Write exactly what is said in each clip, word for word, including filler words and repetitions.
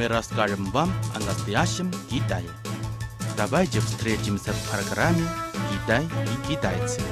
мы расскажем вам о настоящем Китае. Давайте встретимся в программе «Китай и китайцы».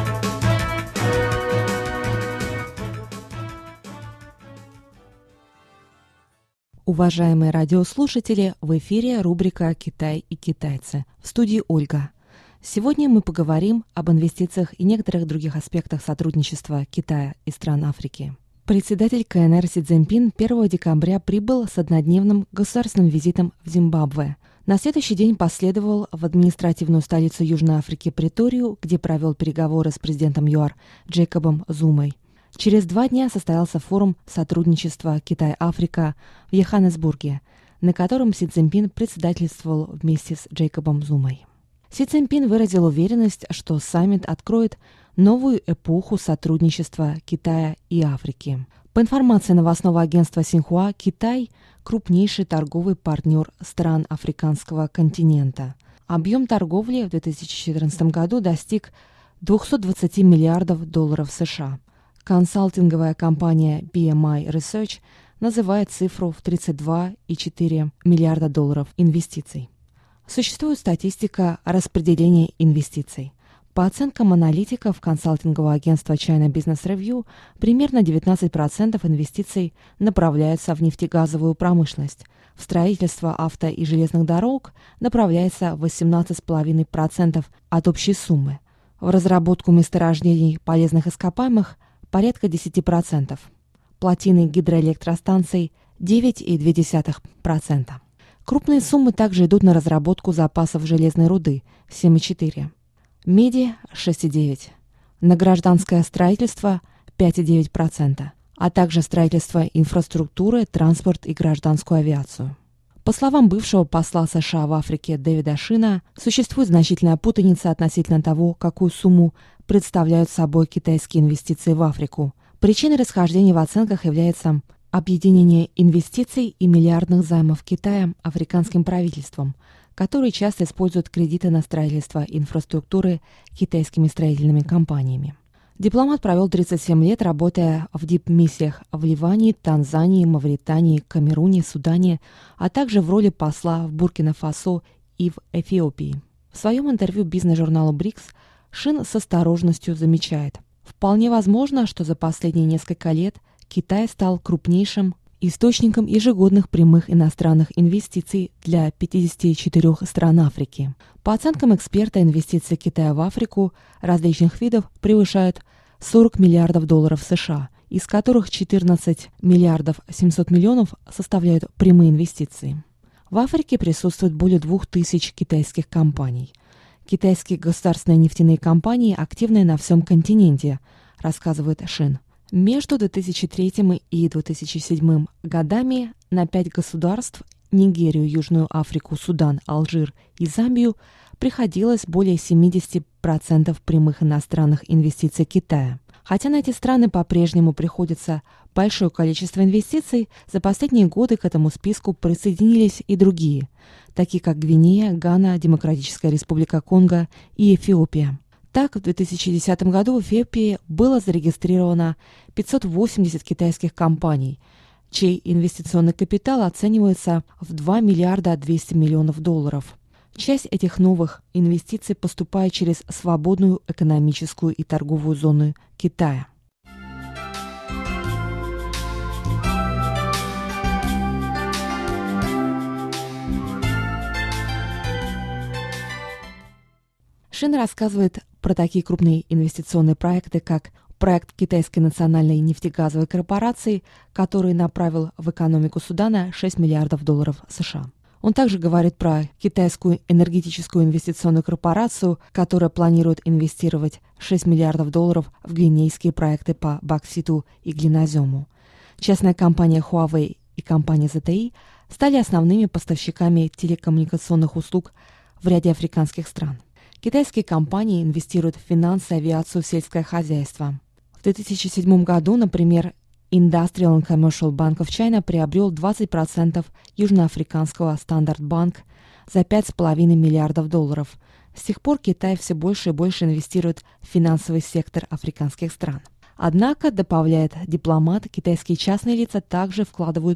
Уважаемые радиослушатели, в эфире рубрика «Китай и китайцы». В студии Ольга. Сегодня мы поговорим об инвестициях и некоторых других аспектах сотрудничества Китая и стран Африки. Председатель КНР Си Цзиньпин первого декабря прибыл с однодневным государственным визитом в Зимбабве. На следующий день последовал в административную столицу Южной Африки Преторию, где провел переговоры с президентом ЮАР Джейкобом Зумой. Через два дня состоялся форум сотрудничества Китай-Африка в Йоханнесбурге, на котором Си Цзиньпин председательствовал вместе с Джейкобом Зумой. Си Цзиньпин выразил уверенность, что саммит откроет новую эпоху сотрудничества Китая и Африки. По информации новостного агентства Синьхуа, Китай – крупнейший торговый партнер стран африканского континента. Объем торговли в две тысячи четырнадцатом году достиг двести двадцать миллиардов долларов США. Консалтинговая компания би эм ай Research называет цифру в тридцать два целых четыре десятых миллиарда долларов инвестиций. Существует статистика распределения инвестиций. По оценкам аналитиков консалтингового агентства China Business Review, примерно девятнадцать процентов инвестиций направляются в нефтегазовую промышленность. В строительство авто- и железных дорог направляется восемнадцать целых пять десятых процента от общей суммы. В разработку месторождений полезных ископаемых – порядка десять процентов. Плотины гидроэлектростанций – девять целых две десятых процента. Крупные суммы также идут на разработку запасов железной руды – семь целых четыре десятых процента. Меди – шесть целых девять десятых процента. На гражданское строительство – пять целых девять десятых процента, а также строительство инфраструктуры, транспорт и гражданскую авиацию. По словам бывшего посла США в Африке Дэвида Шина, существует значительная путаница относительно того, какую сумму представляют собой китайские инвестиции в Африку. Причиной расхождения в оценках является объединение инвестиций и миллиардных займов Китая африканским правительством, которые часто используют кредиты на строительство инфраструктуры китайскими строительными компаниями. Дипломат провел тридцать семь лет, работая в дипмиссиях в Ливане, Танзании, Мавритании, Камеруне, Судане, а также в роли посла в Буркина-Фасо и в Эфиопии. В своем интервью бизнес-журналу Брикс Шин с осторожностью замечает: вполне возможно, что за последние несколько лет Китай стал крупнейшим источником ежегодных прямых иностранных инвестиций для пятидесяти четырёх стран Африки. По оценкам эксперта, инвестиции Китая в Африку различных видов превышают сорок миллиардов долларов США, из которых четырнадцать миллиардов семьсот миллионов составляют прямые инвестиции. В Африке присутствует более двух тысяч китайских компаний. Китайские государственные нефтяные компании активны на всем континенте, рассказывает Шин. Между две тысячи третьим и две тысячи седьмым годами на пять государств – Нигерию, Южную Африку, Судан, Алжир и Замбию – приходилось более семьдесят процентов прямых иностранных инвестиций Китая. Хотя на эти страны по-прежнему приходится большое количество инвестиций, за последние годы к этому списку присоединились и другие, такие как Гвинея, Гана, Демократическая Республика Конго и Эфиопия. Так, в две тысячи десятом году в Эфиопии было зарегистрировано пятьсот восемьдесят китайских компаний, чей инвестиционный капитал оценивается в два миллиарда двести миллионов долларов. Часть этих новых инвестиций поступает через свободную экономическую и торговую зону Китая. Шин рассказывает про такие крупные инвестиционные проекты, как проект Китайской национальной нефтегазовой корпорации, который направил в экономику Судана шесть миллиардов долларов США. Он также говорит про Китайскую энергетическую инвестиционную корпорацию, которая планирует инвестировать шесть миллиардов долларов в гвинейские проекты по бокситу и глинозему. Частная компания Huawei и компания зет тэ и стали основными поставщиками телекоммуникационных услуг в ряде африканских стран. Китайские компании инвестируют в финансы, авиацию, сельское хозяйство. В две тысячи седьмом году, например, Industrial and Commercial Bank of China приобрел двадцать процентов южноафриканского Standard Bank за пять целых пять десятых миллиардов долларов. С тех пор Китай все больше и больше инвестирует в финансовый сектор африканских стран. Однако, добавляет дипломат, китайские частные лица также вкладывают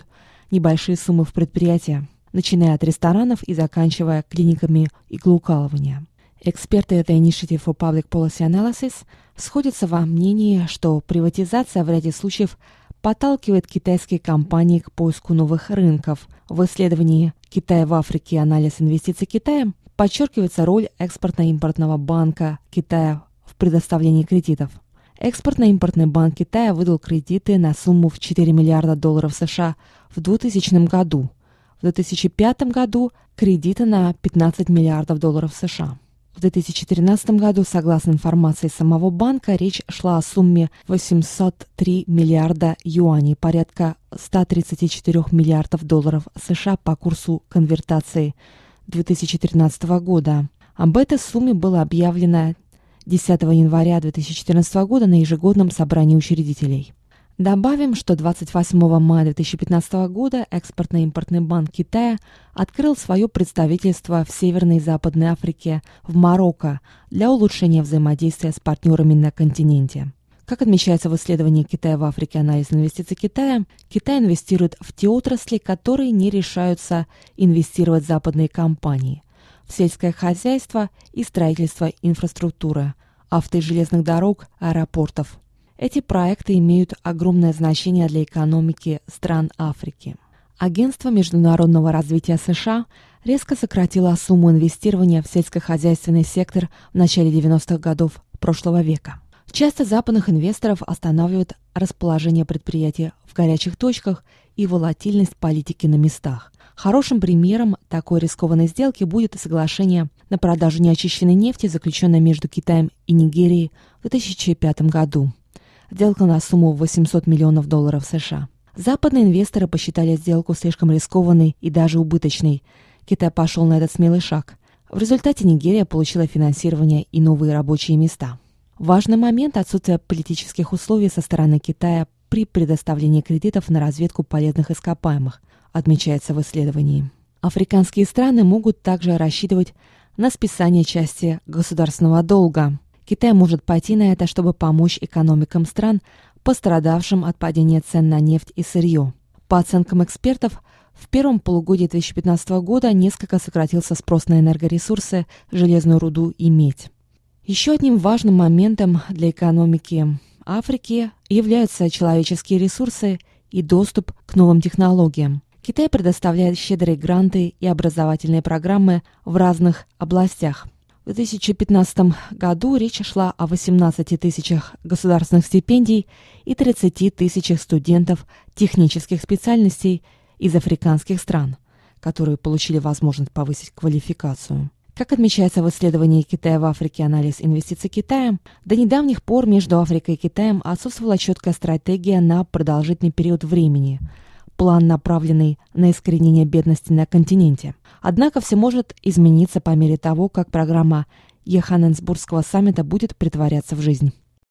небольшие суммы в предприятия, начиная от ресторанов и заканчивая клиниками иглоукалывания. Эксперты этой Initiative for Public Policy Analysis сходятся во мнении, что приватизация в ряде случаев подталкивает китайские компании к поиску новых рынков. В исследовании «Китай в Африке. Анализ инвестиций Китая» подчеркивается роль экспортно-импортного банка Китая в предоставлении кредитов. Экспортно-импортный банк Китая выдал кредиты на сумму в четыре миллиарда долларов США в двухтысячном году. В две тысячи пятом году кредиты на пятнадцать миллиардов долларов США. В две тысячи тринадцатом году, согласно информации самого банка, речь шла о сумме восемьсот три миллиарда юаней, порядка сто тридцать четыре миллиардов долларов США по курсу конвертации две тысячи тринадцатого года. Об этой сумме было объявлено десятого января две тысячи четырнадцатого года на ежегодном собрании учредителей. Добавим, что двадцать восьмого мая две тысячи пятнадцатого года Экспортно-импортный банк Китая открыл свое представительство в Северной и Западной Африке, в Марокко, для улучшения взаимодействия с партнерами на континенте. Как отмечается в исследовании «Китай в Африке. Анализ инвестиций Китая», Китай инвестирует в те отрасли, которые не решаются инвестировать западные компании: в сельское хозяйство и строительство инфраструктуры, авто- и железных дорог, аэропортов. Эти проекты имеют огромное значение для экономики стран Африки. Агентство международного развития США резко сократило сумму инвестирования в сельскохозяйственный сектор в начале девяностых годов прошлого века. Часто западных инвесторов останавливает расположение предприятий в горячих точках и волатильность политики на местах. Хорошим примером такой рискованной сделки будет соглашение на продажу неочищенной нефти, заключенное между Китаем и Нигерией в две тысячи пятом году. Сделка на сумму восемьсот миллионов долларов США. Западные инвесторы посчитали сделку слишком рискованной и даже убыточной. Китай пошел на этот смелый шаг. В результате Нигерия получила финансирование и новые рабочие места. Важный момент – отсутствие политических условий со стороны Китая при предоставлении кредитов на разведку полезных ископаемых, отмечается в исследовании. Африканские страны могут также рассчитывать на списание части государственного долга. Китай может пойти на это, чтобы помочь экономикам стран, пострадавшим от падения цен на нефть и сырье. По оценкам экспертов, в первом полугодии две тысячи пятнадцатого года несколько сократился спрос на энергоресурсы, железную руду и медь. Еще одним важным моментом для экономики Африки являются человеческие ресурсы и доступ к новым технологиям. Китай предоставляет щедрые гранты и образовательные программы в разных областях. В две тысячи пятнадцатом году речь шла о восемнадцати тысячах государственных стипендий и тридцати тысячах студентов технических специальностей из африканских стран, которые получили возможность повысить квалификацию. Как отмечается в исследовании «Китай в Африке. Анализ инвестиций Китая», до недавних пор между Африкой и Китаем отсутствовала четкая стратегия на продолжительный период времени, план, направленный на искоренение бедности на континенте. Однако все может измениться по мере того, как программа Йоханнесбургского саммита будет претворяться в жизнь.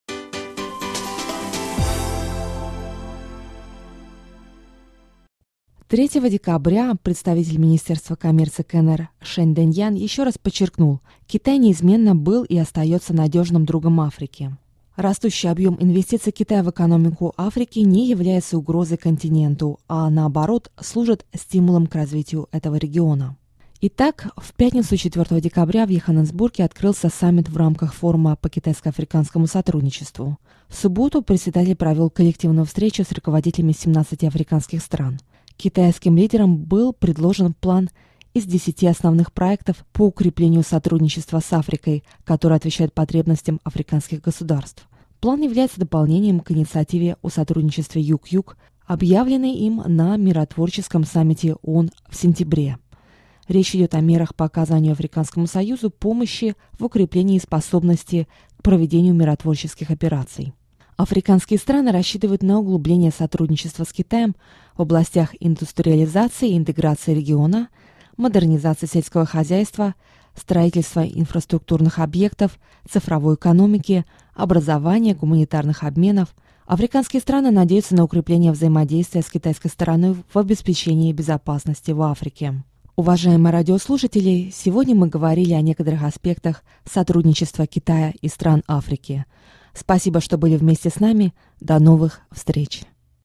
третьего декабря представитель Министерства коммерции КНР Шэнь Дэньян еще раз подчеркнул, Китай неизменно был и остается надежным другом Африки. Растущий объем инвестиций Китая в экономику Африки не является угрозой континенту, а наоборот служит стимулом к развитию этого региона. Итак, в пятницу четвёртого декабря в Йоханнесбурге открылся саммит в рамках форума по китайско-африканскому сотрудничеству. В субботу председатель провел коллективную встречу с руководителями семнадцати африканских стран. Китайским лидерам был предложен план из десяти основных проектов по укреплению сотрудничества с Африкой, который отвечает потребностям африканских государств. План является дополнением к инициативе о сотрудничестве Юг-Юг, объявленной им на миротворческом саммите ООН в сентябре. Речь идет о мерах по оказанию Африканскому Союзу помощи в укреплении способности к проведению миротворческих операций. Африканские страны рассчитывают на углубление сотрудничества с Китаем в областях индустриализации и интеграции региона, модернизации сельского хозяйства, строительства инфраструктурных объектов, цифровой экономики, образования, гуманитарных обменов. Африканские страны надеются на укрепление взаимодействия с китайской стороной в обеспечении безопасности в Африке. Уважаемые радиослушатели, сегодня мы говорили о некоторых аспектах сотрудничества Китая и стран Африки. Спасибо, что были вместе с нами. До новых встреч!